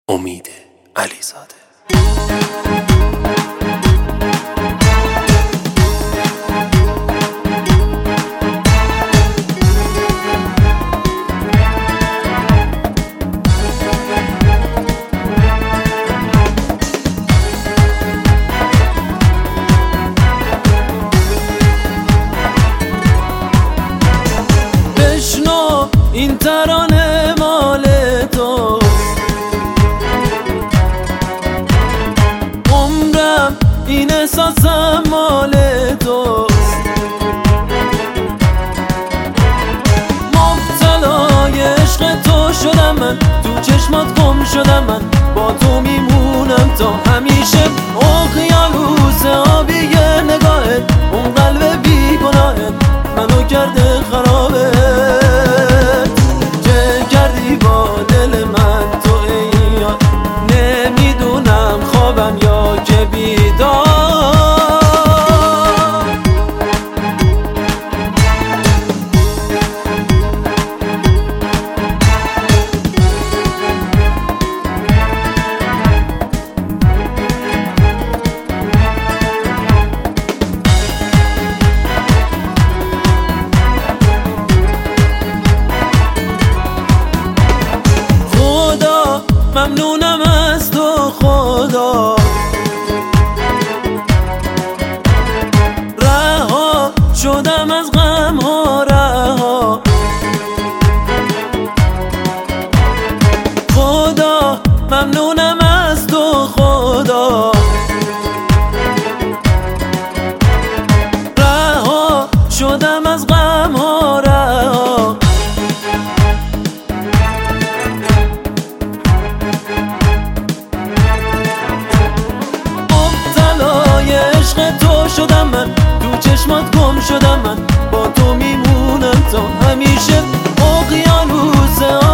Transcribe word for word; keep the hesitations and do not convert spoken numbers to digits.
امید علیزاده. بشنو این ترانه مال تو، عمرم این احساسم مال توست. مبتلای عشق تو شدم من، تو چشمات گم شدم من، با تو میمونم تا همیشه. اقیانوس آبی نگاهت، اون قلب بی گناهت منو کرده خرابه. چه کردی با دل من تو ای یار، نمیدونم خوابم یا که بیدار. ممنونم از تو خدا، رها شدم از غم ها رها. خدا ممنونم از تو خدا، رها شدم از غم ها رها. تو شدم من، تو چشمات گم شدم من، با تو میمونم تا همیشه. اقیانوس